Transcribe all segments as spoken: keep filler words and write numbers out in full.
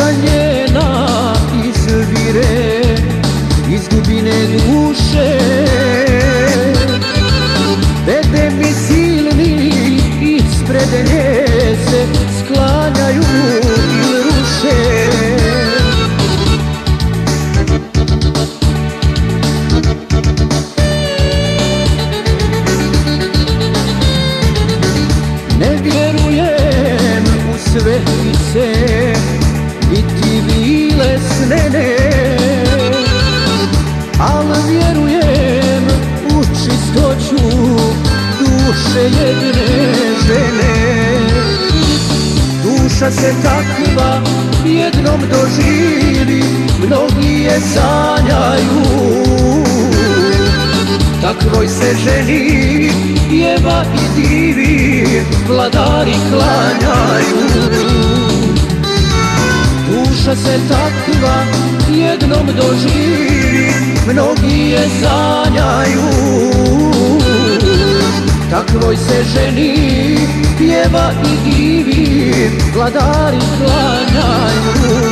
Kosa njena izvire iz dubine duše, vede mi silni ispred nje se sklanjaju i ruše. Ne vjerujem u svetice, niti bile snene, al vjerujem u čistoću duše jedne žene. Duša se takva jednom doživi, mnogi je sanjaju, takvoj se ženi pjeva i divi, vladari klanjaju. Duša se takva jednom doživi, mnogi je sanjaju, takvoj se ženi pjeva i divi, vladari klanjaju.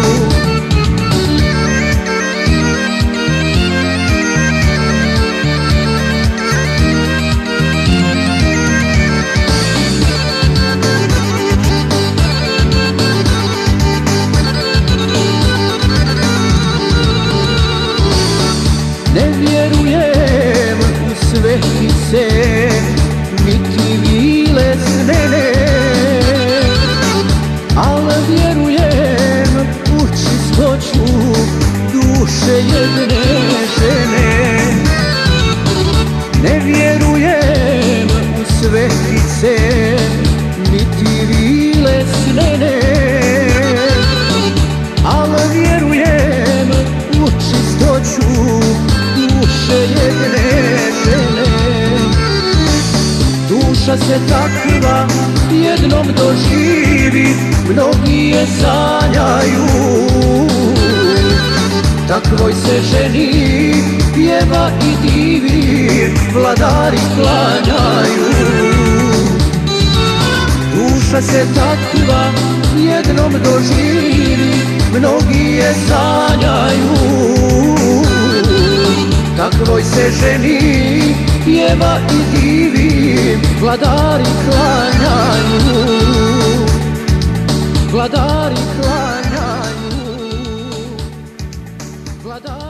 Ne vjerujem u svetice, niti bile snene, al vjerujem u čistoću duše jedne žene. Ne vjerujem u svetice, niti bile snene, al vjerujem u čistoću duše jedne žene. Duša se takva jednom doživi, mnogi je sanjaju, takvoj se ženi pjeva i divi, vladari klanjaju. Duša se takva jednom doživi, mnogi je sanjaju, takvoj se ženi pjeva i divi, vladari klanjaju, vladari klanjaju, vladari